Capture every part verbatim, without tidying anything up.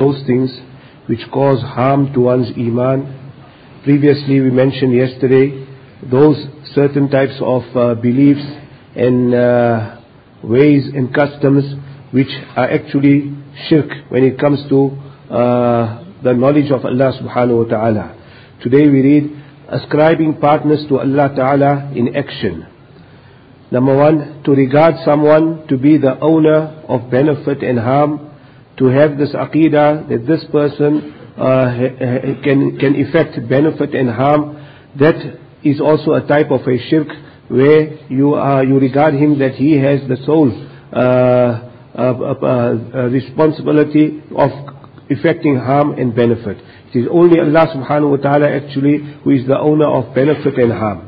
those things which cause harm to one's iman. Previously we mentioned yesterday those certain types of uh, beliefs and uh, ways and customs which are actually shirk when it comes to uh, the knowledge of Allah subhanahu wa ta'ala. Today we read ascribing partners to Allah ta'ala in action. Number one, to regard someone to be the owner of benefit and harm, to have this aqidah that this person uh, can, can effect benefit and harm. That is also a type of a shirk where you, are, you regard him that he has the sole uh, uh, uh, uh, responsibility of effecting harm and benefit. It is only Allah subhanahu wa ta'ala actually who is the owner of benefit and harm.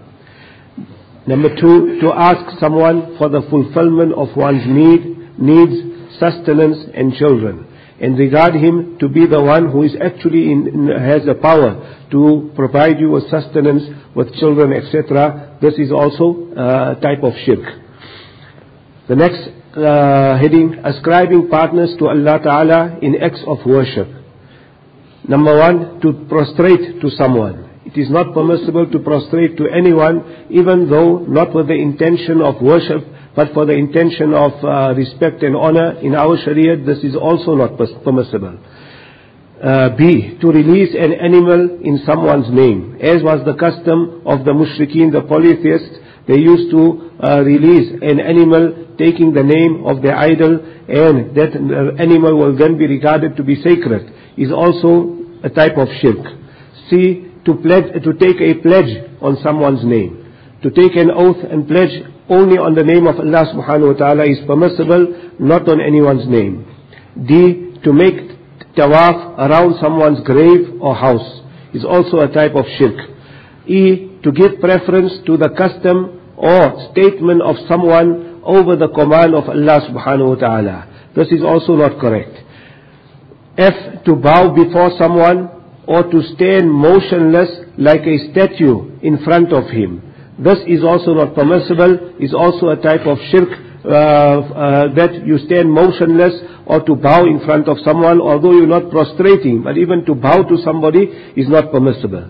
Number two, to ask someone for the fulfillment of one's need, needs, sustenance and children, and regard him to be the one who is actually in, in, has the power to provide you with sustenance, with children, et cetera. This is also a type of shirk. The next uh, heading, ascribing partners to Allah Ta'ala in acts of worship. Number one, to prostrate to someone. It is not permissible to prostrate to anyone, even though not with the intention of worship, but for the intention of uh, respect and honor. In our Sharia, this is also not permissible. Uh, B, to release an animal in someone's name, as was the custom of the mushrikeen, the polytheists. They used to uh, release an animal taking the name of their idol, and that animal will then be regarded to be sacred. Is also a type of shirk. C, to pledge, to take a pledge on someone's name. To take an oath and pledge only on the name of Allah subhanahu wa ta'ala is permissible, not on anyone's name. D, to make tawaf around someone's grave or house is also a type of shirk. E, to give preference to the custom or statement of someone over the command of Allah subhanahu wa ta'ala. This is also not correct. F, to bow before someone or to stand motionless like a statue in front of him. This is also not permissible, is also a type of shirk, uh, uh, that you stand motionless or to bow in front of someone, although you're not prostrating, but even to bow to somebody is not permissible.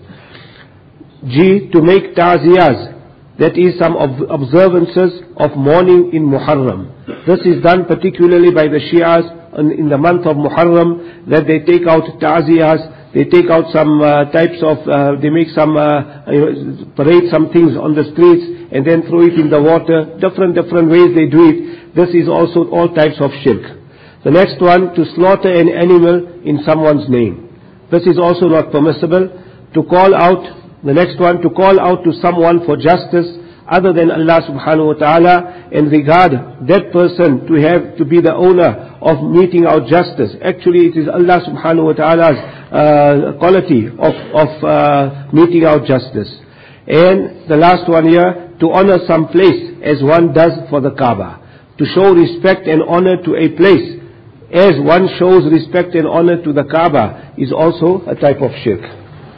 G, to make ta'ziyas, that is some ob- observances of mourning in Muharram. This is done particularly by the Shias in, in the month of Muharram, that they take out ta'ziyas. They take out some uh, types of, uh, they make some, uh, you know, parade some things on the streets and then throw it in the water. Different, different ways they do it. This is also all types of shirk. The next one, to slaughter an animal in someone's name. This is also not permissible. To call out, the next one, to call out to someone for justice other than Allah subhanahu wa ta'ala and regard that person to have, to be the owner of meting out justice. Actually, it is Allah subhanahu wa ta'ala's uh, quality of, of uh, meting out justice. And the last one here, to honor some place as one does for the Kaaba. To show respect and honor to a place as one shows respect and honor to the Kaaba is also a type of shirk.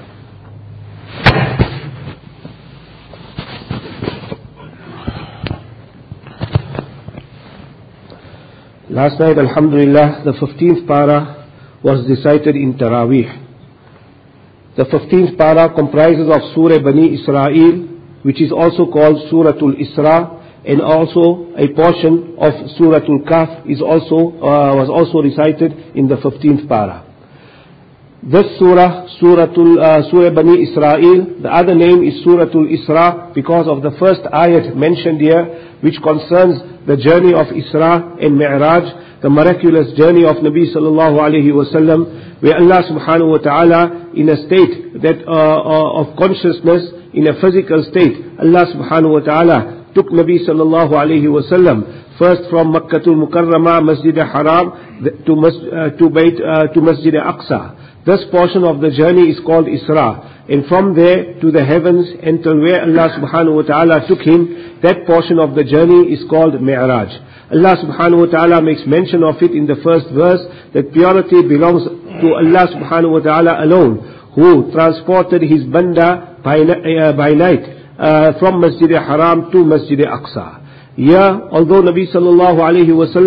Last night, alhamdulillah, the fifteenth para was recited in Taraweeh. The fifteenth para comprises of Surah Bani Israel, which is also called Suratul Isra, and also a portion of Suratul Kahf is also, uh, was also recited in the fifteenth para. This surah, Suratul, uh, Surah Bani Israel, the other name is Suratul Isra because of the first ayat mentioned here, which concerns the journey of Isra and Mi'raj, the miraculous journey of Nabi sallallahu alayhi wa sallam, where Allah subhanahu wa ta'ala, in a state that uh, uh, of consciousness, in a physical state, Allah subhanahu wa ta'ala took Nabi sallallahu alayhi wa sallam first from Makkatul Mukarramah, Masjid al-Haram, to, uh, to, Bayt, uh, to Masjid al-Aqsa. This portion of the journey is called Isra. And from there to the heavens until where Allah subhanahu wa ta'ala took him, that portion of the journey is called Mi'raj. Allah subhanahu wa ta'ala makes mention of it in the first verse, that purity belongs to Allah subhanahu wa ta'ala alone, who transported his banda by, uh, by night uh, from Masjid al-Haram to Masjid al-Aqsa. Yeah, although Nabi sallallahu alayhi wa sallam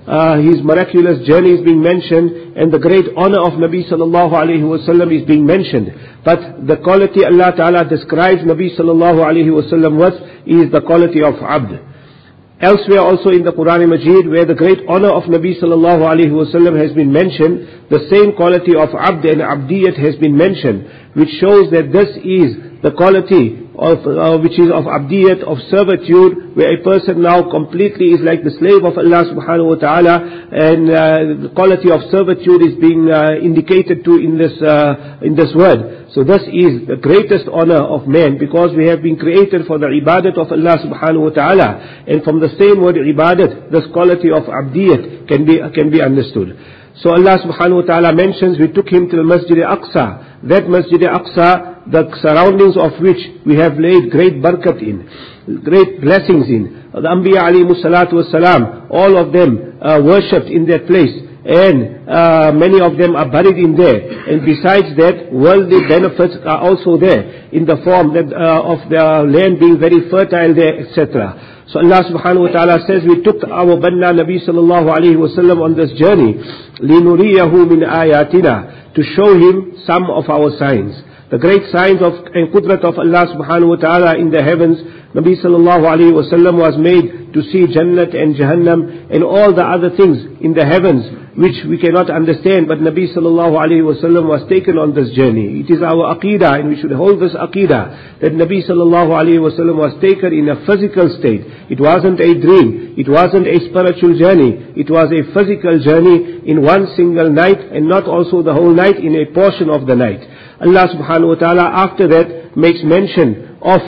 uh, his miraculous journey is being mentioned, and the great honor of Nabi sallallahu alayhi wasallam is being mentioned. But the quality Allah Ta'ala describes Nabi sallallahu alayhi wasallam with is the quality of abd. Elsewhere also in the Quran Majid, where the great honor of Nabi sallallahu alayhi wasallam has been mentioned, the same quality of abd and abdiyat has been mentioned, which shows that this is the quality of uh, which is of abdiyat, of servitude, where a person now completely is like the slave of Allah subhanahu wa ta'ala, and uh, the quality of servitude is being uh, indicated to in this uh, in this word. So this is the greatest honor of man, because we have been created for the ibadat of Allah subhanahu wa ta'ala, and from the same word ibadat, this quality of abdiyat can be can be understood. So Allah subhanahu wa ta'ala mentions, we took him to the Masjid al-Aqsa. That Masjid al-Aqsa, the surroundings of which we have laid great barakat in, great blessings in. The Anbiya alayhimu salatu wassalam, all of them uh, worshipped in that place, and uh, many of them are buried in there. And besides that, worldly benefits are also there, in the form that, uh, of the land being very fertile there, et cetera. So Allah subhanahu wa ta'ala says, we took our Banna Nabi sallallahu alayhi wa sallam on this journey, لِنُرِيَهُ مِنْ آيَاتِنَا, to show him some of our signs. The great signs of and qudrat of Allah subhanahu wa ta'ala in the heavens. Nabi sallallahu alayhi wa sallam was made to see Jannat and Jahannam and all the other things in the heavens which we cannot understand, but Nabi sallallahu alayhi wa sallam was taken on this journey. It is our aqidah, and we should hold this aqidah, that Nabi sallallahu alayhi wa sallam was taken in a physical state. It wasn't a dream, it wasn't a spiritual journey, it was a physical journey in one single night, and not also the whole night, in a portion of the night. Allah subhanahu wa ta'ala after that makes mention of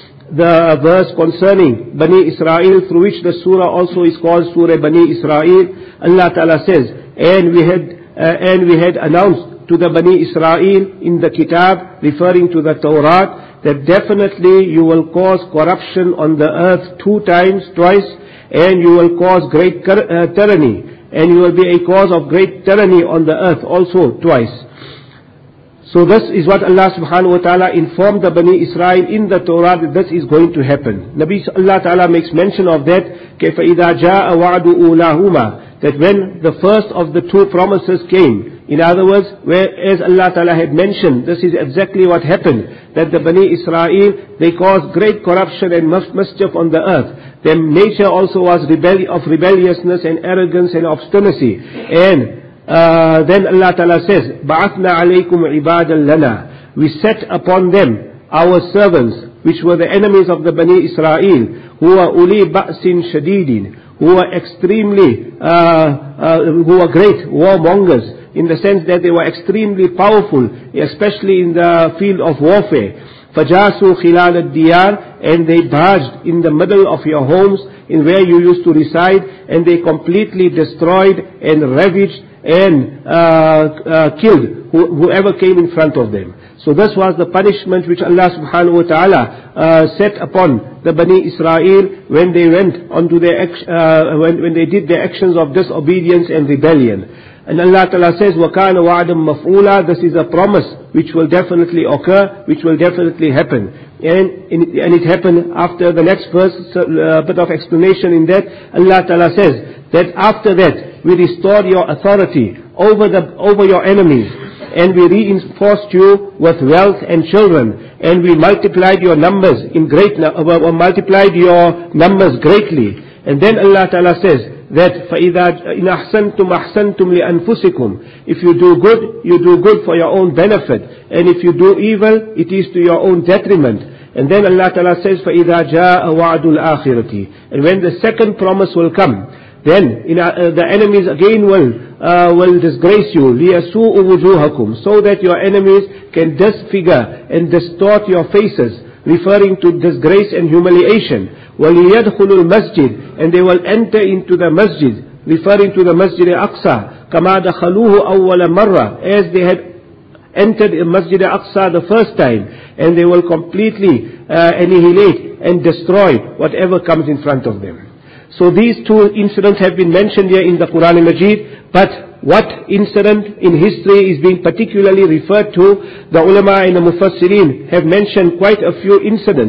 the verse concerning Bani Israel, through which the surah also is called Surah Bani Israel. Allah Ta'ala says, and we had uh, and we had announced to the Bani Israel in the Kitab, referring to the Torah, that definitely you will cause corruption on the earth two times, twice, and you will cause great uh, tyranny, and you will be a cause of great tyranny on the earth also twice. So this is what Allah subhanahu wa ta'ala informed the Bani Israel in the Torah, that this is going to happen. Nabi Allah ta'ala makes mention of that, كَيْفَ إِذَا جَاءَ وَعْدُ أُولَاهُمَا, that when the first of the two promises came, in other words, where as Allah ta'ala had mentioned, this is exactly what happened, that the Bani Israel, they caused great corruption and mischief on the earth. Their nature also was rebelli- of rebelliousness and arrogance and obstinacy. And Uh, then Allah Ta'ala says, بَعَثْنَا عَلَيْكُمْ عِبَادًا لَنَا, we set upon them our servants, which were the enemies of the Bani Israel, who were uli ba'sin shadidin, who were extremely, uh, uh, who were great warmongers, in the sense that they were extremely powerful, especially in the field of warfare. فَجَاسُوا خِلَالَ الدِّيَارِ, and they barged in the middle of your homes, in where you used to reside, and they completely destroyed and ravaged and uh, uh, killed who, whoever came in front of them. So this was the punishment which Allah subhanahu wa ta'ala uh, set upon the Bani Israel when they went onto their uh, when, when they did their actions of disobedience and rebellion. And Allah Ta'ala says, وَكَانَ وَعْدًا مَفْعُولًا, this is a promise which will definitely occur, which will definitely happen. And, and it happened after the next verse, a bit of explanation in that. Allah Ta'ala says that after that, we restored your authority over the over your enemies, and we reinforced you with wealth and children, and we multiplied your numbers in great, or multiplied your numbers greatly. And then Allah Ta'ala says that فَإِذَا إِنْ أَحْسَنْتُمْ أَحْسَنْتُمْ لِأَنفُسِكُمْ, if you do good, you do good for your own benefit, and if you do evil, it is to your own detriment. And then Allah Ta'ala says فَإِذَا جَاءَ وَعْدُ الْآخِرَةِ, and when the second promise will come, then in, uh, the enemies again will uh, will disgrace you, لِيَسُوءُ وُجُوهَكُمْ, so that your enemies can disfigure and distort your faces, referring to disgrace and humiliation. وَلِيَدْخُلُوا الْمَسْجِدِ, and they will enter into the masjid, referring to the Masjid al-Aqsa, كَمَا دَخَلُوهُ أَوَّلَ مَرَّةٍ, as they had entered the Masjid al-Aqsa the first time, and they will completely uh, annihilate and destroy whatever comes in front of them. So these two incidents have been mentioned here in the Quran Majid, but what incident in history is being particularly referred to? The ulama and the mufassirin have mentioned quite a few incidents.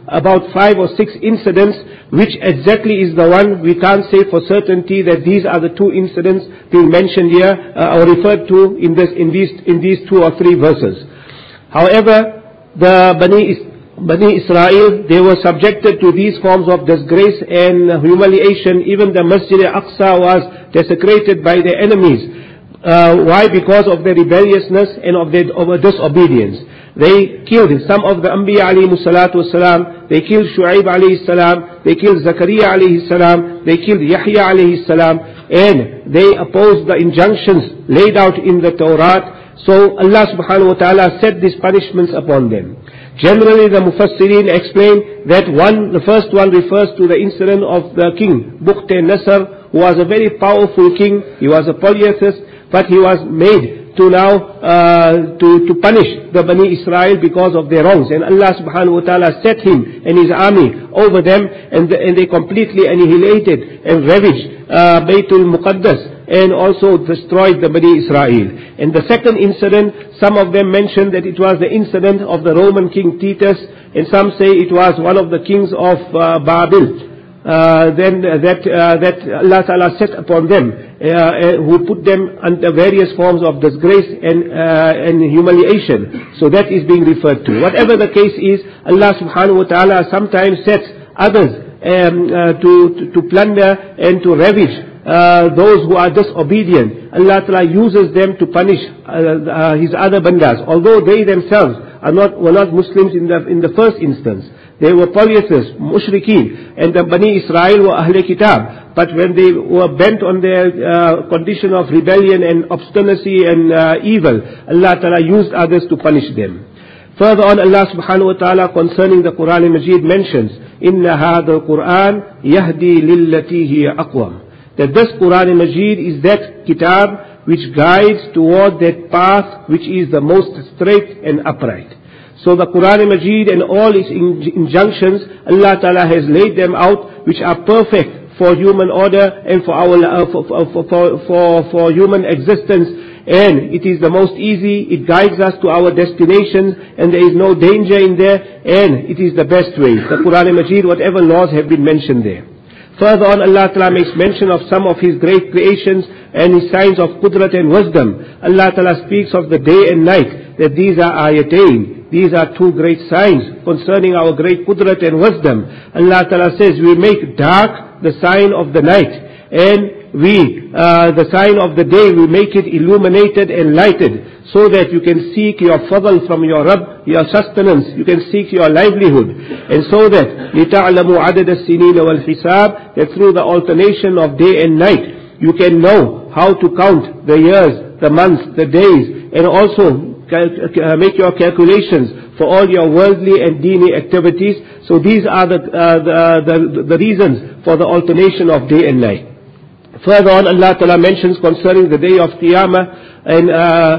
about five or six incidents, which exactly is the one we can't say for certainty that these are the two incidents being mentioned here uh, or referred to in this in these in these two or three verses. However, the Bani Bani Israel, they were subjected to these forms of disgrace and humiliation. Even the Masjid al-Aqsa was desecrated by their enemies. Uh, why? Because of their rebelliousness and of their of disobedience. They killed some of the Anbiya alayhi salatu wasalam. They killed Shu'aib alayhi salam. They killed Zakaria alayhi salam. They killed Yahya alayhi salam. And they opposed the injunctions laid out in the Torah. So Allah subhanahu wa ta'ala set these punishments upon them. Generally, the Mufassirin explain that one, the first one refers to the incident of the king, Bukht Nasr, who was a very powerful king. He was a polytheist, but he was made to now, uh, to, to punish the Bani Israel because of their wrongs. And Allah subhanahu wa ta'ala set him and his army over them, and, the, and they completely annihilated and ravaged uh, Baytul Muqaddas, and also destroyed the Bani Israel. And the second incident, some of them mentioned that it was the incident of the Roman king Titus, and some say it was one of the kings of uh, Babel. Uh, then uh, that uh, that Allah Ta'ala set upon them, uh, uh, who put them under various forms of disgrace and uh, and humiliation. So that is being referred to. Whatever the case is, Allah Subhanahu wa Ta'ala sometimes sets others um, uh, to, to to plunder and to ravage Uh, those who are disobedient. Allah Ta'ala uses them to punish uh, uh, His other bandas, although they themselves are not, were not Muslims in the, in the first instance. They were polytheists, mushrikeen, and the Bani Israel were Ahle Kitab. But when they were bent on their uh, condition of rebellion and obstinacy and uh, evil, Allah Ta'ala used others to punish them. Further on, Allah subhanahu wa ta'ala concerning the Quran Majid mentions, Inna hadha al-Quran yahdi lillati hiya aqwam. That this Quran Majid is that kitab which guides toward that path which is the most straight and upright. So the Quran Majid and all its injunctions, Allah Ta'ala has laid them out, which are perfect for human order and for our uh, for, for, for, for, for human existence. And it is the most easy, it guides us to our destinations, and there is no danger in there, and it is the best way. The Quran Majid, whatever laws have been mentioned there. Further on, Allah Ta'ala makes mention of some of His great creations and His signs of qudrat and wisdom. Allah Ta'ala speaks of the day and night, that these are ayatain. These are two great signs concerning our great qudrat and wisdom. Allah Ta'ala says, we make dark the sign of the night, and we, uh, the sign of the day, we make it illuminated and lighted, so that you can seek your fadl from your Rabb, your sustenance, you can seek your livelihood. And so that, لِتَعْلَمُوا عَدَدَ السِّنِينَ وَالْحِسَابِ, that through the alternation of day and night, you can know how to count the years, the months, the days, and also make your calculations for all your worldly and deeny activities. So these are the, uh, the, the, the reasons for the alternation of day and night. Further on, Allah Ta'ala mentions concerning the day of Qiyamah, and uh,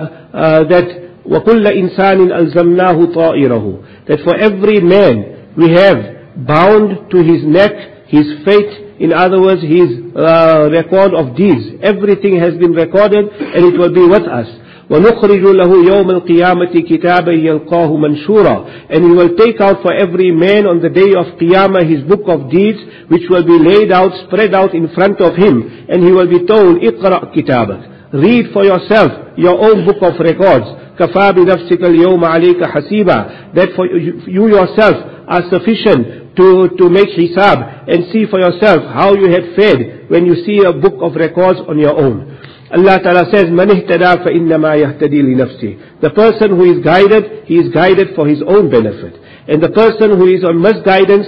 uh, that وَكُلَّ إِنسَانٍ أَلْزَمْنَاهُ طَائِرَهُ, that for every man we have bound to his neck his fate, in other words his uh, record of deeds. Everything has been recorded and it will be with us. وَنُخْرِجُ لَهُ يَوْمَ الْقِيَامَةِ كِتَابًا يَلْقَاهُ مَنْشُورًا, and we will take out for every man on the day of Qiyamah his book of deeds, which will be laid out, spread out in front of him, and he will be told, اقرأ كتابك, read for yourself your own book of records. كَفَى بِنَفْسِكَ الْيَوْمَ عَلَيْكَ حَسِيبًا, that for you yourself are sufficient to, to make hisab and see for yourself how you had fared when you see a book of records on your own. Allah Ta'ala says, مَنِ اهْتَدَى فَإِنَّمَا يَهْتَدِي لِنَفْسِهِ. The person who is guided, he is guided for his own benefit. And the person who is on misguidance,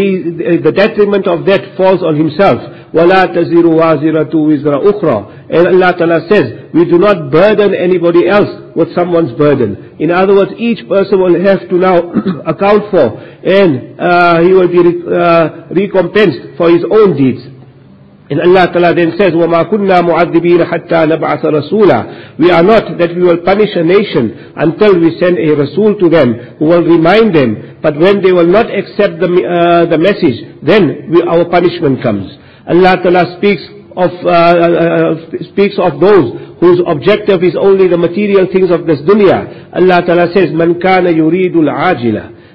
he, the detriment of that falls on himself. وَلَا تَزِرُ وَازِرَةُ وِزْرَ أُخْرَى. And Allah Ta'ala says, we do not burden anybody else with someone's burden. In other words, each person will have to now account for, and uh, he will be uh, recompensed for his own deeds. And Allah Ta'ala then says, وَمَا كُنَّا مُعَذِّبِينَ حَتَّى نَبْعَثَ رَسُولًا. We are not that we will punish a nation until we send a Rasul to them who will remind them. But when they will not accept the, uh, the message, then we, our punishment comes. Allah Ta'ala speaks of, uh, uh, speaks of those whose objective is only the material things of this dunya. Allah Ta'ala says, مَنْ كَانَ يُرِيدُ الْعَاجِلَةِ.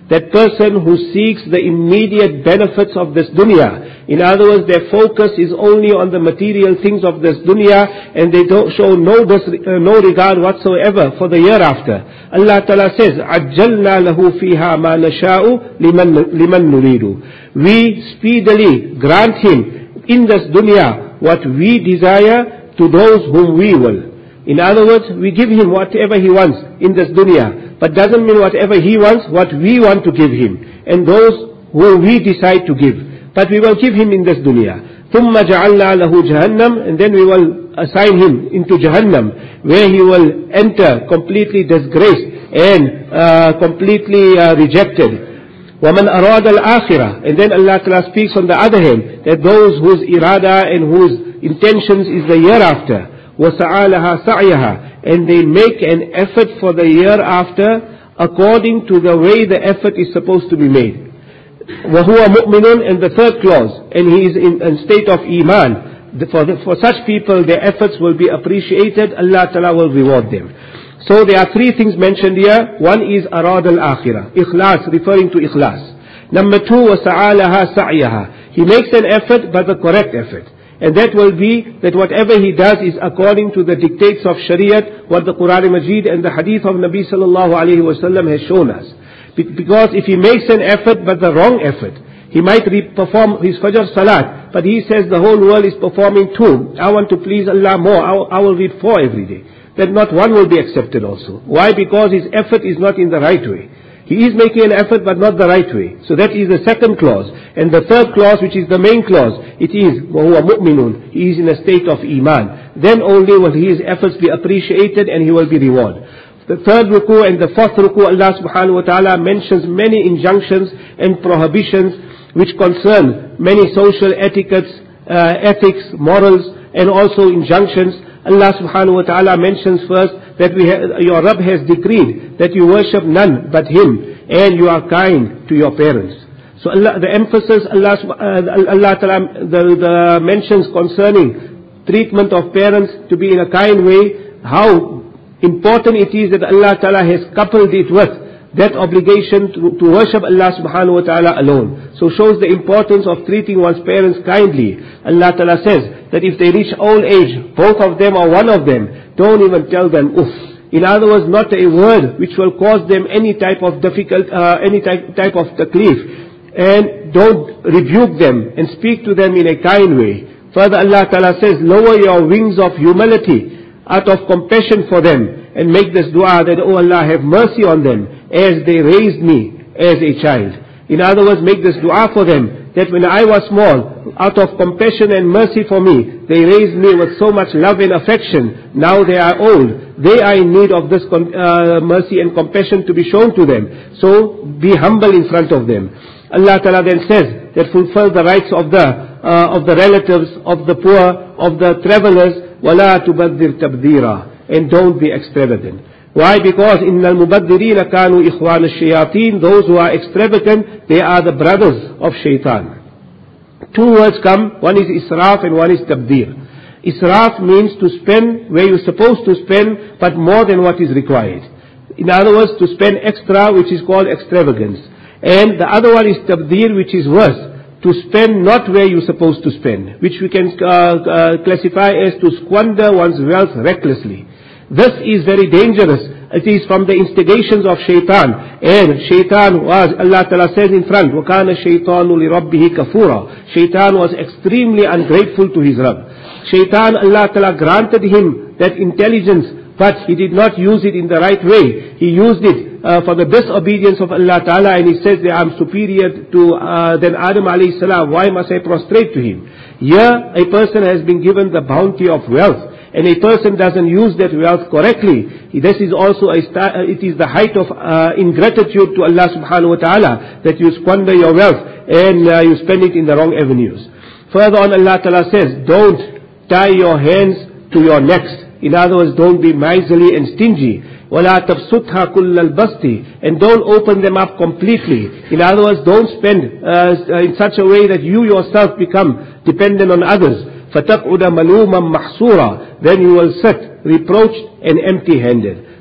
that person who seeks the immediate benefits of this dunya. In other words, their focus is only on the material things of this dunya, and they don't show no, dis, uh, no regard whatsoever for the hereafter. Allah Ta'ala says, عَجَّلْنَا لَهُ فِيهَا مَا نَشَاءُ لِمَنْ, لِمَنْ نُرِيدُ. We speedily grant him in this dunya what we desire to those whom we will. In other words, we give him whatever he wants in this dunya, but doesn't mean whatever he wants, what we want to give him, and those who we decide to give. But we will give him in this dunya. ثُمَّ جَعَلْنَا لَهُ جَهَنَّمْ, and then we will assign him into Jahannam, where he will enter completely disgraced and uh, completely uh, rejected. وَمَنْ أَرَادَ الْآخِرَةِ, and then Allah Ta'ala speaks on the other hand, that those whose irada and whose intentions is the hereafter, وَسَعَالَهَا سَعْيَهَا, and they make an effort for the hereafter according to the way the effort is supposed to be made. وَهُوَ مُؤْمِنٌ, and the third clause, and he is in a state of iman. For, the, for such people, their efforts will be appreciated, Allah Ta'ala will reward them. So there are three things mentioned here. One is arad al-akhirah, ikhlas, referring to ikhlas. Number two, وَسَعَالَهَا سَعْيَهَا, he makes an effort, but the correct effort. And that will be that whatever he does is according to the dictates of Shariat, what the Quran Majid and the Hadith of Nabi Sallallahu Alaihi Wasallam has shown us. Because if he makes an effort but the wrong effort, he might perform his Fajr Salat, but he says the whole world is performing two. I want to please Allah more, I will read four every day. Then not one will be accepted also. Why? Because his effort is not in the right way. He is making an effort but not the right way. So that is the second clause. And the third clause, which is the main clause, it is وَهُوَ مُؤْمِنٌ, he is in a state of iman. Then only will his efforts be appreciated and he will be rewarded. The third ruku and the fourth ruku, Allah subhanahu wa ta'ala mentions many injunctions and prohibitions which concern many social etiquettes, uh, ethics, morals, and also injunctions. Allah subhanahu wa ta'ala mentions first that we ha- your Rabb has decreed that you worship none but Him, and you are kind to your parents. So Allah, the emphasis, Allah, uh, Allah ta'ala, the, the mentions concerning treatment of parents to be in a kind way, how important it is that Allah ta'ala has coupled it with that obligation to, to worship Allah subhanahu wa ta'ala alone. So shows the importance of treating one's parents kindly. Allah ta'ala says that if they reach old age, both of them or one of them, don't even tell them uff. In other words, not a word which will cause them any type of difficult, uh, any type, type of taklif. And don't rebuke them and speak to them in a kind way. Further, Allah ta'ala says, lower your wings of humility out of compassion for them, and make this dua that, oh Allah, have mercy on them as they raised me as a child. In other words, make this dua for them, that when I was small, out of compassion and mercy for me, they raised me with so much love and affection. Now they are old. They are in need of this uh, mercy and compassion to be shown to them. So be humble in front of them. Allah Ta'ala then says that fulfill the rights of the uh, of the relatives, of the poor, of the travelers. وَلَا تُبَذِّرْ تَبْذِيرًا, and don't be extravagant. Why? Because إِنَّ الْمُبَذِّرِينَ كَانُوا إِخْوَانَ الشَّيَاطِينَ, those who are extravagant, they are the brothers of shaitan. Two words come, one is israf and one is tabdir. Israf means to spend where you're supposed to spend, but more than what is required. In other words, to spend extra, which is called extravagance. And the other one is tabdir, which is worse, to spend not where you're supposed to spend, which we can uh, uh, classify as to squander one's wealth recklessly. This is very dangerous. It is from the instigations of shaitan. And shaitan was, Allah Ta'ala says in front, وَكَانَ الشَّيْطَانُ لِرَبِّهِ كَفُورًا. Shaitan was extremely ungrateful to his Rabb. Shaitan, Allah Ta'ala granted him that intelligence, but he did not use it in the right way. He used it uh, for the disobedience of Allah Ta'ala, and he says that I'm superior to uh, than Adam alayhi salam. Why must I prostrate to him? Here, a person has been given the bounty of wealth, and a person doesn't use that wealth correctly. This is also a sta- it is the height of uh, ingratitude to Allah subhanahu wa ta'ala, that you squander your wealth and uh, you spend it in the wrong avenues. Further on, Allah Ta'ala says, don't tie your hands to your necks. In other words, don't be miserly and stingy. وَلَا تَبْسُطْهَا كُلَّ الْبَسْطِ, and don't open them up completely. In other words, don't spend uh, in such a way that you yourself become dependent on others. فَتَقْعُدَ مَلُومًا مَحْصُورًا, then you will sit reproached and empty-handed.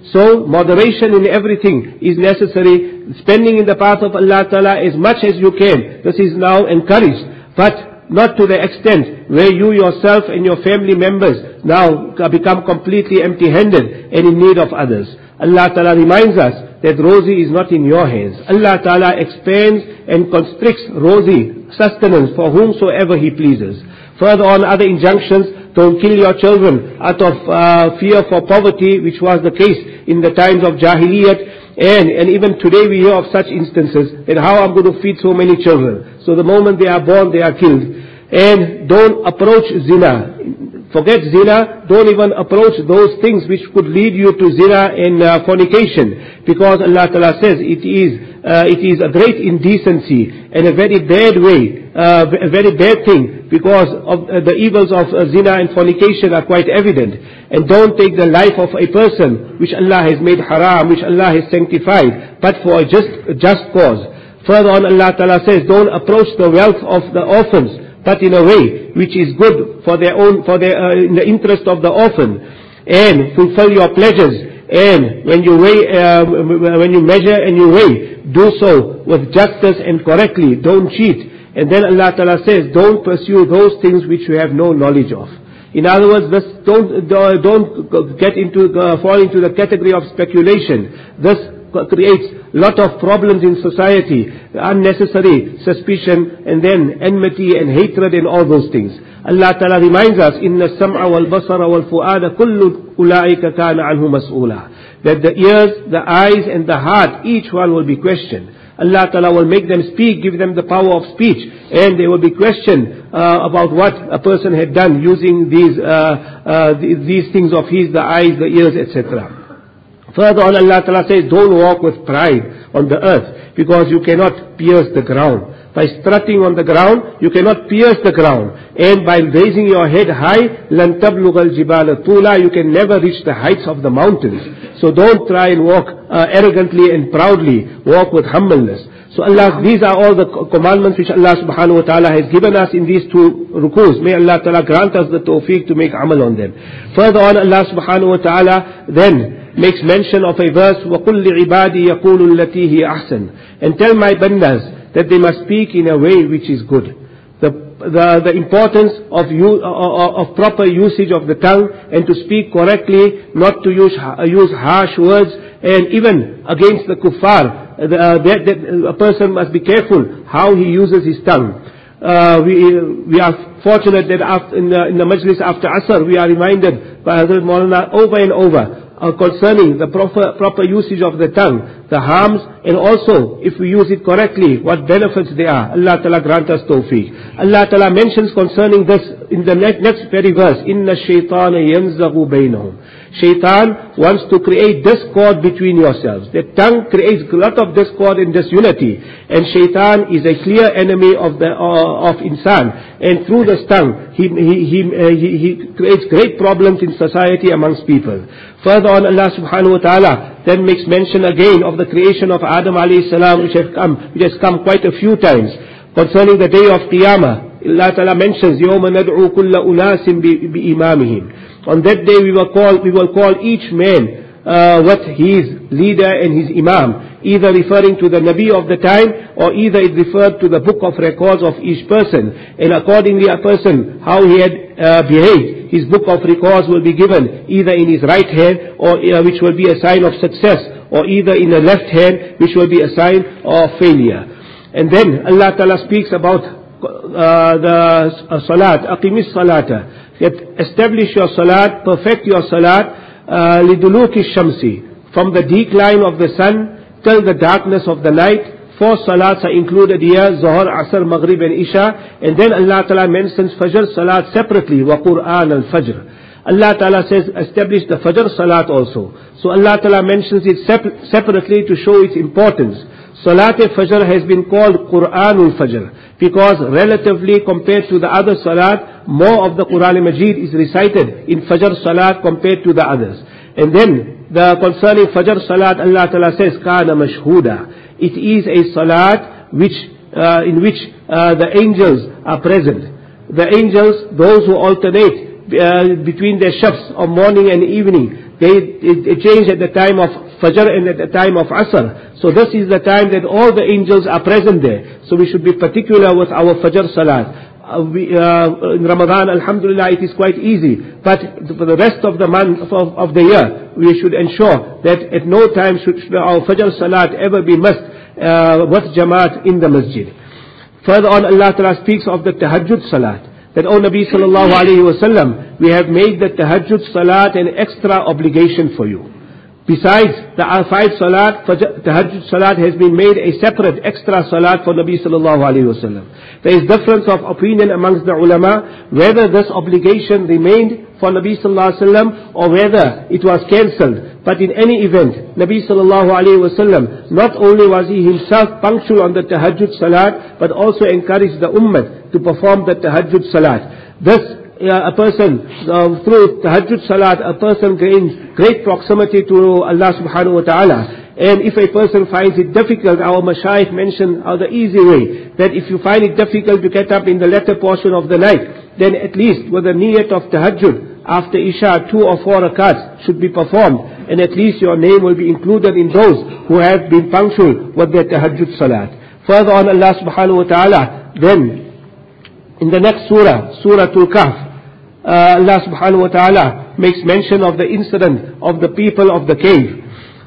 So moderation in everything is necessary. Spending in the path of Allah Ta'ala as much as you can, this is now encouraged. But not to the extent where you yourself and your family members now become completely empty-handed and in need of others. Allah Ta'ala reminds us that rosy is not in your hands. Allah Ta'ala expands and constricts rosy sustenance for whomsoever He pleases. Further on, other injunctions: don't kill your children out of uh, fear for poverty, which was the case in the times of Jahiliyyat. And, and even today we hear of such instances, that how I'm going to feed so many children. So the moment they are born, they are killed. And don't approach zina. Forget zina, don't even approach those things which could lead you to zina and uh, fornication. Because Allah Ta'ala says it is, uh, it is a great indecency and a very bad way, uh, a very bad thing, because of uh, the evils of uh, zina and fornication are quite evident. And don't take the life of a person which Allah has made haram, which Allah has sanctified, but for a just, a just cause. Further on, Allah Ta'ala says, don't approach the wealth of the orphans, but in a way which is good for their own, for their, uh, in the interest of the orphan, and fulfill your pleasures. And when you weigh, uh, when you measure and you weigh, do so with justice and correctly. Don't cheat. And then Allah Ta'ala says, don't pursue those things which you have no knowledge of. In other words, this, don't don't get into uh, fall into the category of speculation. This creates a lot of problems in society, unnecessary suspicion, and then enmity and hatred and all those things. Allah Ta'ala reminds us, Inna sam'a wal basara wal fu'ada kullu ulaika kana anhu mas'ula, that the ears, the eyes and the heart, each one will be questioned. Allah Ta'ala will make them speak, give them the power of speech, and they will be questioned uh, about what a person had done using these uh, uh, these things of his, the eyes, the ears, et cetera. Further on, Allah Ta'ala says, don't walk with pride on the earth, because you cannot pierce the ground. By strutting on the ground, you cannot pierce the ground. And by raising your head high, لَن تَبْلُغَ الْجِبَالَ طُولًا, you can never reach the heights of the mountains. So don't try and walk uh, arrogantly and proudly. Walk with humbleness. So Allah, these are all the commandments which Allah subhanahu wa ta'ala has given us in these two rukus. May Allah ta'ala grant us the tawfiq to make amal on them. Further on, Allah subhanahu wa ta'ala then makes mention of a verse, وَقُلْ لِعِبَادِي يَقُولُ الَّتِي هِيَ أَحْسَنُ, and tell my bandas that they must speak in a way which is good. The, the, the importance of, you, uh, of proper usage of the tongue, and to speak correctly, not to use, uh, use harsh words, and even against the kuffar, uh, that, that a person must be careful how he uses his tongue. Uh, we, we are fortunate that after, in, the, in the majlis after Asr, we are reminded by Hazrat Maulana over and over Uh, concerning the proper, proper usage of the tongue, the harms, and also, if we use it correctly, what benefits there are. Allah Ta'ala grant us tawfiq. Allah Ta'ala mentions concerning this in the next, next very verse, Inna shaytana yanzaghu baynahum. Shaitan wants to create discord between yourselves. The tongue creates a lot of discord and disunity. And Shaitan is a clear enemy of the uh, of insan. And through this tongue, he, he, he, uh, he, he creates great problems in society amongst people. Further on, Allah subhanahu wa ta'ala then makes mention again of the creation of Adam alayhi salam, which has come, which has come quite a few times. Concerning the day of Qiyamah, Allah ta'ala mentions, يَوْمَ نَدْعُو كُلَّ أُنَاسٍ بِإِمَامِهِمْ. On that day we will call, we will call each man uh, what his leader and his imam, either referring to the Nabi of the time, or either it referred to the book of records of each person. And accordingly a person, how he had uh, behaved, his book of records will be given either in his right hand, or uh, which will be a sign of success, or either in the left hand, which will be a sign of failure. And then Allah Ta'ala speaks about uh, the uh, salat, aqimis salata, that establish your salat, perfect your salat, uh, liduluki shamsi, from the decline of the sun till the darkness of the night. Four salats are included here, Zuhr, Asr, Maghrib and Isha. And then Allah Ta'ala mentions Fajr salat separately, wa Qur'an al-Fajr. Allah Ta'ala says establish the Fajr salat also. So Allah Ta'ala mentions it sep- separately to show its importance. Salat al-Fajr has been called Qur'anul Fajr, because relatively compared to the other salat, more of the Qur'an al-Majid is recited in Fajr salat compared to the others. And then the concerning Fajr salat, Allah Ta'ala says, Kana mashhuda. It is a salat which, uh, in which uh, the angels are present. The angels, those who alternate uh, between their shifts of morning and evening. They, it, it changed at the time of Fajr and at the time of Asr. So this is the time that all the angels are present there. So we should be particular with our Fajr Salat. Uh, we, uh, in Ramadan, alhamdulillah, it is quite easy. But for the rest of the month of, of the year, we should ensure that at no time should, should our Fajr Salat ever be missed uh, with Jamaat in the masjid. Further on, Allah Ta'ala speaks of the Tahajjud Salat. That, O Nabi Sallallahu Alaihi Wasallam, we have made the Tahajjud Salat an extra obligation for you. Besides the five Salat, Tahajjud Salat has been made a separate extra Salat for Nabi Sallallahu Alaihi Wasallam. There is difference of opinion amongst the ulama whether this obligation remained for Nabi Sallallahu Alaihi Wasallam or whether it was cancelled. But in any event, Nabi Sallallahu Alaihi Wasallam, not only was he himself punctual on the Tahajjud Salat, but also encouraged the Ummah to perform the Tahajjud Salat. This Uh, a person, uh, through Tahajjud Salat, a person gains great proximity to Allah subhanahu wa ta'ala. And if a person finds it difficult, our Mashaykh mentioned uh, the easy way, that if you find it difficult to get up in the latter portion of the night, then at least with the niyat of Tahajjud, after Isha, two or four rakats should be performed. And at least your name will be included in those who have been punctual with their Tahajjud Salat. Further on, Allah subhanahu wa ta'ala, then, in the next surah, Surah Al-Kahf, uh, Allah subhanahu wa ta'ala makes mention of the incident of the people of the cave.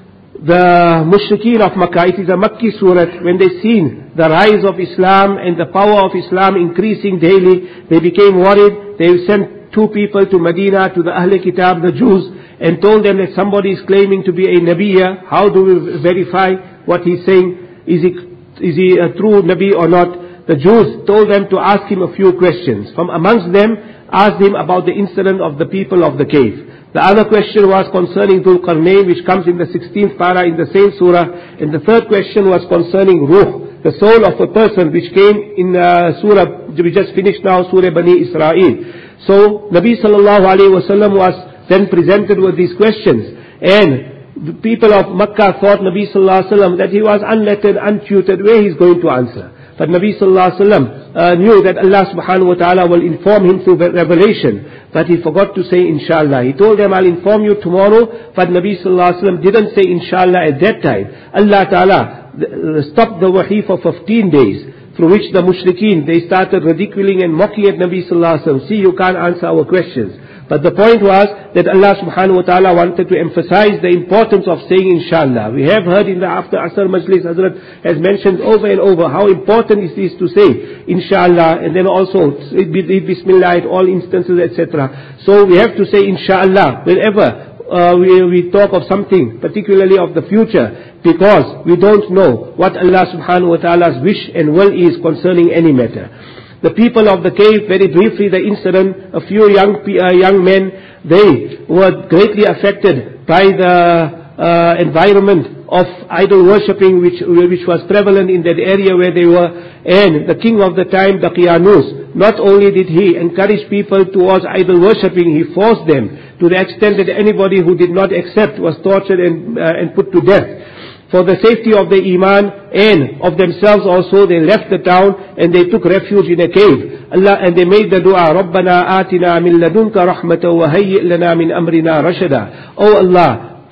The mushrikeen of Makkah, it is a Makki surah, when they seen the rise of Islam and the power of Islam increasing daily, they became worried. They sent two people to Medina, to the Ahl Kitab, the Jews, and told them that somebody is claiming to be a Nabiya. How do we verify what he's saying? Is he, is he a true Nabi or not? The Jews told them to ask him a few questions. From amongst them, asked him about the incident of the people of the cave. The other question was concerning Dhul Qarnayn, which comes in the sixteenth para in the same surah. And the third question was concerning Ruh, the soul of a person, which came in uh, surah, we just finished now, Surah Bani Israel. So, Nabi sallallahu alayhi wa sallam was then presented with these questions. And the people of Makkah thought Nabi sallallahu alayhi wa sallam that he was unlettered, untutored, where he's going to answer. But Nabi sallallahu alaihi wasallam uh, knew that Allah subhanahu wa ta'ala will inform him through revelation. But he forgot to say inshallah. He told them, I'll inform you tomorrow. But Nabi sallallahu alaihi wasallam didn't say inshallah at that time. Allah ta'ala stopped the wahi for fifteen days. Through which the mushrikeen, they started ridiculing and mocking at Nabi sallallahu alaihi wasallam. See, you can't answer our questions. But the point was that Allah subhanahu wa ta'ala wanted to emphasize the importance of saying inshallah. We have heard in the after Asr Majlis, Hazrat has mentioned over and over how important it is to say inshallah, and then also read Bismillah at all instances, et cetera. So we have to say inshallah whenever uh, we, we talk of something, particularly of the future, because we don't know what Allah subhanahu wa ta'ala's wish and will is concerning any matter. The people of the cave, very briefly the incident, a few young uh, young men, they were greatly affected by the uh, environment of idol worshipping which which was prevalent in that area where they were. And the king of the time, Daqyanus, not only did he encourage people towards idol worshipping, he forced them to the extent that anybody who did not accept was tortured and, uh, and put to death. For the safety of the iman and of themselves also, they left the town and they took refuge in a cave. Allah, and they made the dua, Rabbana atina min ladunka rahmatan wa hayyi' lana min amrina rashada. Oh Allah,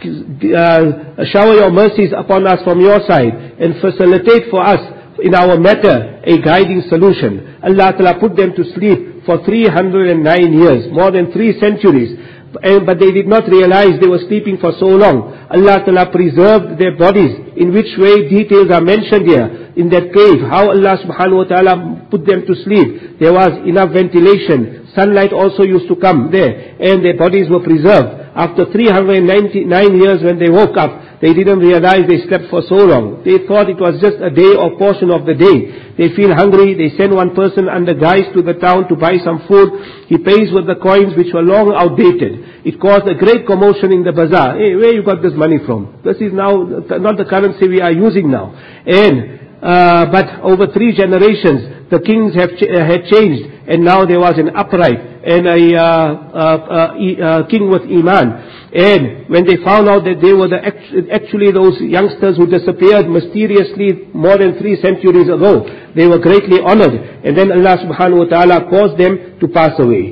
uh, shower your mercies upon us from your side and facilitate for us in our matter a guiding solution. Allah Ta'ala put them to sleep for three hundred nine years, more than three centuries. And, but they did not realize they were sleeping for so long. Allah Ta'ala preserved their bodies. In which way details are mentioned here. In that cave, how Allah subhanahu wa ta'ala put them to sleep. There was enough ventilation. Sunlight also used to come there. And their bodies were preserved. After three hundred ninety-nine years when they woke up, they didn't realize they slept for so long. They thought it was just a day or portion of the day. They feel hungry. They send one person under guise to the town to buy some food. He pays with the coins which were long outdated. It caused a great commotion in the bazaar. Hey, where you got this money from? This is now not the currency we are using now. And uh, but over three generations, the kings have ch- uh, had changed, and now there was an upright and a uh, uh, uh, uh, king with iman. And when they found out that they were the act- actually those youngsters who disappeared mysteriously more than three centuries ago, they were greatly honored. And then Allah subhanahu wa ta'ala caused them to pass away.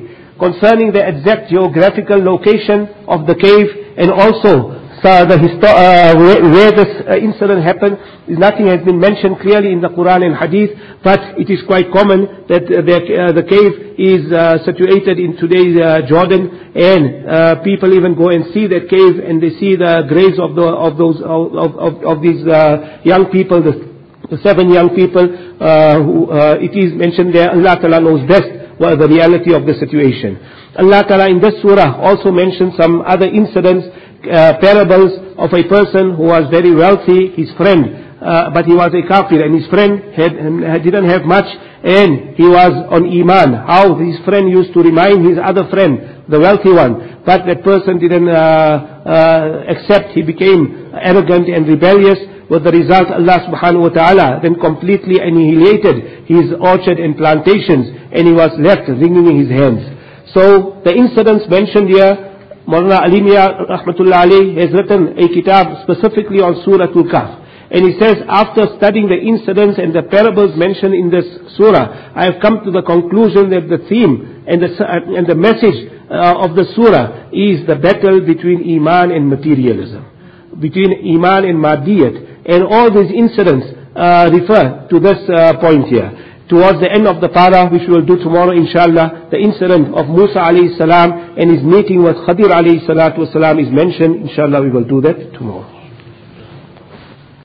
concerning the exact geographical location of the cave, and also uh, the histo- uh, where, where this uh, incident happened. Nothing has been mentioned clearly in the Quran and Hadith, but it is quite common that uh, the, uh, the cave is uh, situated in today's uh, Jordan, and uh, people even go and see that cave, and they see the graves of the of those of of, of these uh, young people, the, the seven young people. Uh, who, uh, it is mentioned there. Allah Ta'ala knows best what the reality of the situation. Allah Ta'ala in this surah also mentioned some other incidents, uh, parables of a person who was very wealthy, his friend. Uh, but he was a kafir, and his friend had, had, didn't have much, and he was on iman. How his friend used to remind his other friend, the wealthy one, but that person didn't uh, uh, accept. He became arrogant and rebellious. With the result, Allah subhanahu wa ta'ala then completely annihilated his orchard and plantations, and he was left wringing his hands. So the incidents mentioned here, Maulana Ali Mia rahmatullah alayh has written a kitab specifically on Surah Al-Kahf. And he says, after studying the incidents and the parables mentioned in this surah, I have come to the conclusion that the theme and the, uh, and the message uh, of the surah is the battle between Iman and materialism, between Iman and Madiyat. And all these incidents uh, refer to this uh, point here. Towards the end of the para, which we will do tomorrow inshallah, the incident of Musa alayhi salam and his meeting with Khadir alayhi salatu wasalam is mentioned. Inshallah we will do that tomorrow.